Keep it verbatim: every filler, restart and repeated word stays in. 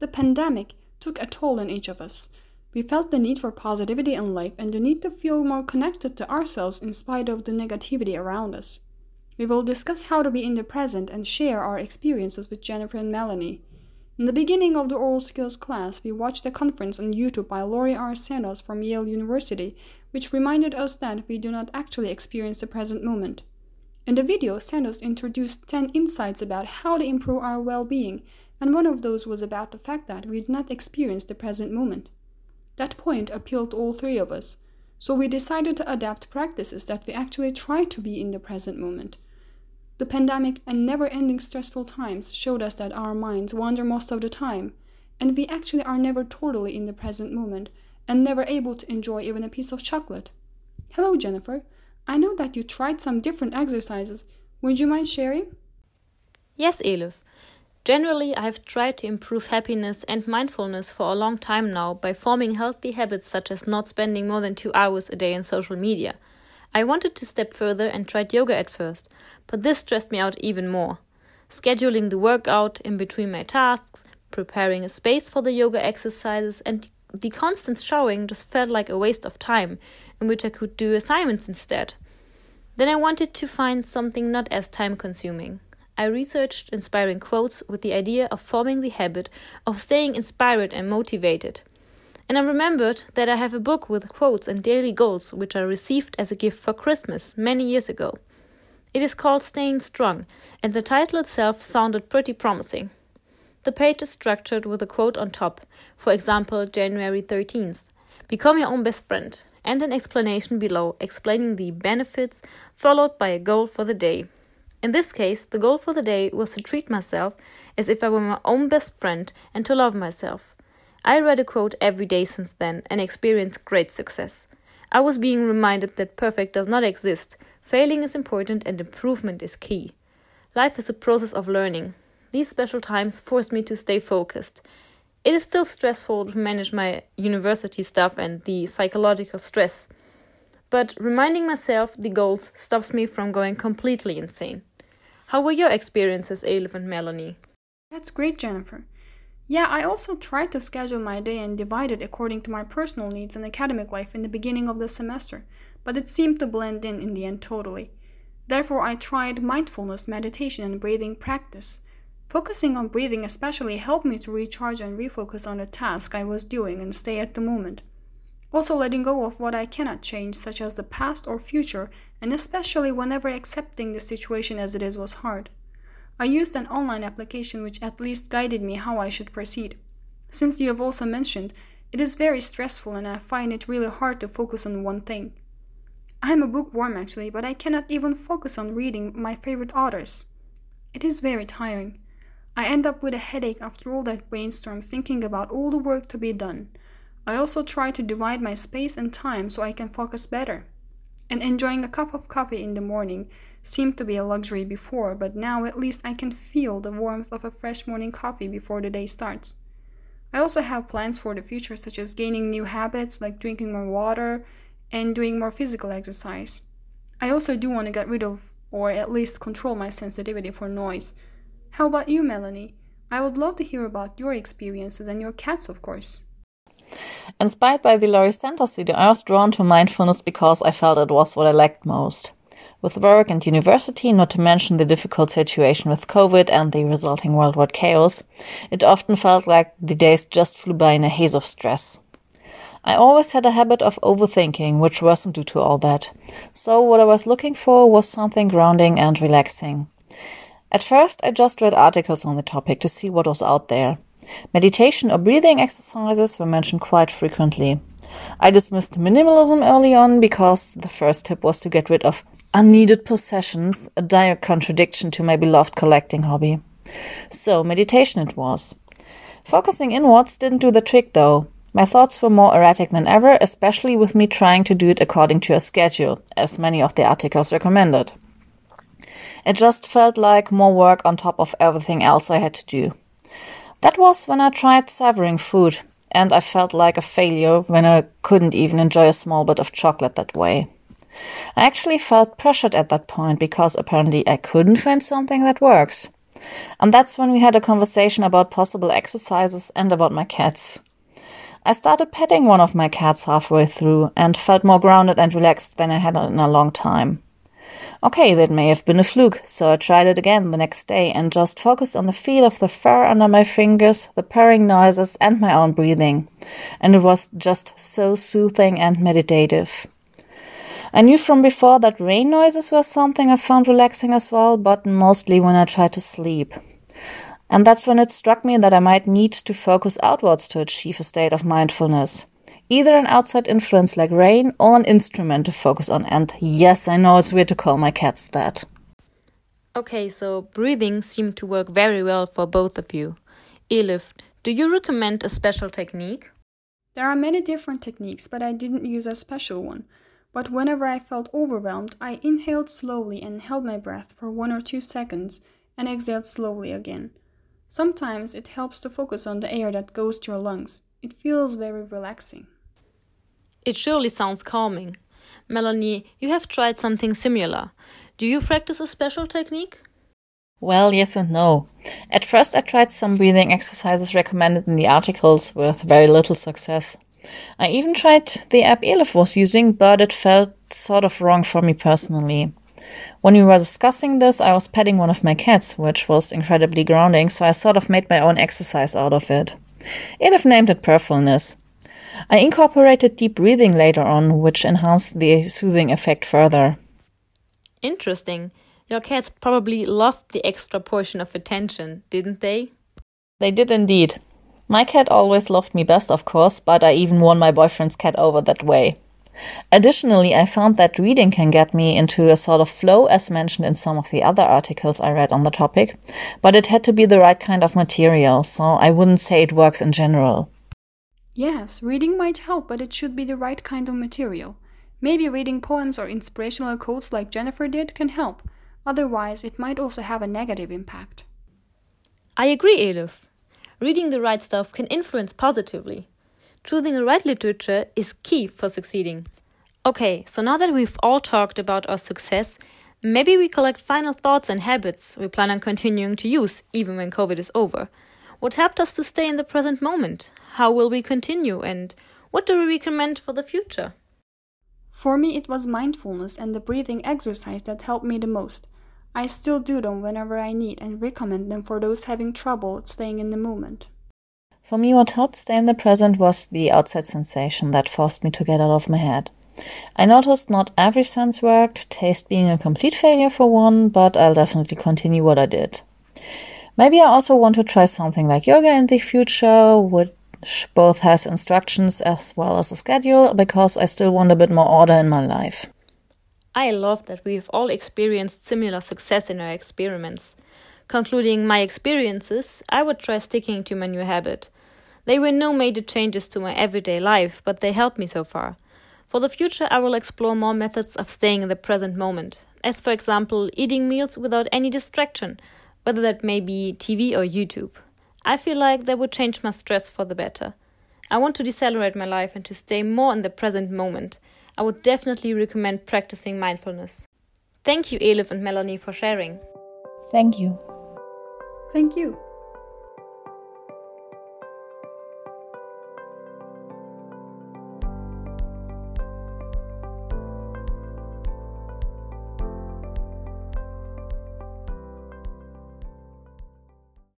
pandemic took a toll on each of us. We felt the need for positivity in life and the need to feel more connected to ourselves in spite of the negativity around us. We will discuss how to be in the present and share our experiences with Jennifer and Melanie. In the beginning of the oral skills class, we watched a conference on YouTube by Laurie R. Santos from Yale University, which reminded us that we do not actually experience the present moment. In the video, Santos introduced ten insights about how to improve our well-being, and one of those was about the fact that we did not experience the present moment. That point appealed to all three of us, so we decided to adapt practices that we actually try to be in the present moment. The pandemic and never-ending stressful times showed us that our minds wander most of the time, and we actually are never totally in the present moment and never able to enjoy even a piece of chocolate. Hello, Jennifer. I know that you tried some different exercises. Would you mind sharing? Yes, Elif. Generally, I have tried to improve happiness and mindfulness for a long time now by forming healthy habits such as not spending more than two hours a day on social media. I wanted to step further and tried yoga at first, but this stressed me out even more. Scheduling the workout in between my tasks, preparing a space for the yoga exercises, and the constant showering just felt like a waste of time, in which I could do assignments instead. Then I wanted to find something not as time-consuming. I researched inspiring quotes with the idea of forming the habit of staying inspired and motivated. And I remembered that I have a book with quotes and daily goals which I received as a gift for Christmas many years ago. It is called Staying Strong, and the title itself sounded pretty promising. The page is structured with a quote on top, for example, January thirteenth, "Become your own best friend," and an explanation below explaining the benefits, followed by a goal for the day. In this case, the goal for the day was to treat myself as if I were my own best friend and to love myself. I read a quote every day since then and experienced great success. I was being reminded that perfect does not exist, failing is important and improvement is key. Life is a process of learning. These special times forced me to stay focused. It is still stressful to manage my university stuff and the psychological stress, but reminding myself the goals stops me from going completely insane. How were your experiences, Elif and Melanie? That's great, Jennifer. Yeah, I also tried to schedule my day and divide it according to my personal needs and academic life in the beginning of the semester, but it seemed to blend in in the end totally. Therefore, I tried mindfulness, meditation, and breathing practice. Focusing on breathing especially helped me to recharge and refocus on the task I was doing and stay at the moment. Also, letting go of what I cannot change, such as the past or future, and especially whenever accepting the situation as it is was hard. I used an online application which at least guided me how I should proceed. Since you have also mentioned, it is very stressful and I find it really hard to focus on one thing. I am a bookworm actually, but I cannot even focus on reading my favorite authors. It is very tiring. I end up with a headache after all that brainstorm thinking about all the work to be done. I also try to divide my space and time so I can focus better. And enjoying a cup of coffee in the morning seemed to be a luxury before, but now at least I can feel the warmth of a fresh morning coffee before the day starts. I also have plans for the future, such as gaining new habits like drinking more water and doing more physical exercise. I also do want to get rid of, or at least control my sensitivity for noise. How about you, Melanie? I would love to hear about your experiences and your cats, of course. Inspired by the Laurie Santos video, I was drawn to mindfulness because I felt it was what I lacked most. With work and university, not to mention the difficult situation with COVID and the resulting worldwide chaos, it often felt like the days just flew by in a haze of stress. I always had a habit of overthinking, which wasn't due to all that. So what I was looking for was something grounding and relaxing. At first, I just read articles on the topic to see what was out there. Meditation or breathing exercises were mentioned quite frequently. I dismissed minimalism early on because the first tip was to get rid of unneeded possessions, a direct contradiction to my beloved collecting hobby. So, meditation it was. Focusing inwards didn't do the trick though. My thoughts were more erratic than ever, especially with me trying to do it according to a schedule, as many of the articles recommended. It just felt like more work on top of everything else I had to do. That was when I tried savoring food, and I felt like a failure when I couldn't even enjoy a small bit of chocolate that way. I actually felt pressured at that point because apparently I couldn't find something that works. And that's when we had a conversation about possible exercises and about my cats. I started petting one of my cats halfway through and felt more grounded and relaxed than I had in a long time. Okay, that may have been a fluke, so I tried it again the next day and just focused on the feel of the fur under my fingers, the purring noises and my own breathing. And it was just so soothing and meditative. I knew from before that rain noises were something I found relaxing as well, but mostly when I tried to sleep. And that's when it struck me that I might need to focus outwards to achieve a state of mindfulness. Either an outside influence like rain or an instrument to focus on. And yes, I know it's weird to call my cats that. Okay, so breathing seemed to work very well for both of you. Elif, do you recommend a special technique? There are many different techniques, but I didn't use a special one. But whenever I felt overwhelmed, I inhaled slowly and held my breath for one or two seconds and exhaled slowly again. Sometimes it helps to focus on the air that goes to your lungs. It feels very relaxing. It surely sounds calming. Melanie, you have tried something similar. Do you practice a special technique? Well, yes and no. At first I tried some breathing exercises recommended in the articles with very little success. I even tried the app Elif was using, but it felt sort of wrong for me personally. When we were discussing this, I was petting one of my cats, which was incredibly grounding, so I sort of made my own exercise out of it. Elif named it Purrfulness. I incorporated deep breathing later on, which enhanced the soothing effect further. Interesting. Your cats probably loved the extra portion of attention, didn't they? They did indeed. My cat always loved me best, of course, but I even won my boyfriend's cat over that way. Additionally, I found that reading can get me into a sort of flow, as mentioned in some of the other articles I read on the topic, but it had to be the right kind of material, so I wouldn't say it works in general. Yes, reading might help, but it should be the right kind of material. Maybe reading poems or inspirational quotes like Jennifer did can help. Otherwise, it might also have a negative impact. I agree, Elif. Reading the right stuff can influence positively. Choosing the right literature is key for succeeding. Okay, so now that we've all talked about our success, maybe we collect final thoughts and habits we plan on continuing to use even when COVID is over. What helped us to stay in the present moment? How will we continue? And what do we recommend for the future? For me, it was mindfulness and the breathing exercise that helped me the most. I still do them whenever I need and recommend them for those having trouble staying in the moment. For me, what helped stay in the present was the outside sensation that forced me to get out of my head. I noticed not every sense worked, taste being a complete failure for one, but I'll definitely continue what I did. Maybe I also want to try something like yoga in the future, which both has instructions as well as a schedule, because I still want a bit more order in my life. I love that we've all experienced similar success in our experiments. Concluding my experiences, I would try sticking to my new habit. They were no major changes to my everyday life, but they helped me so far. For the future, I will explore more methods of staying in the present moment, as for example, eating meals without any distraction, whether that may be T V or YouTube. I feel like that would change my stress for the better. I want to decelerate my life and to stay more in the present moment. I would definitely recommend practicing mindfulness. Thank you, Elif and Melanie, for sharing. Thank you. Thank you.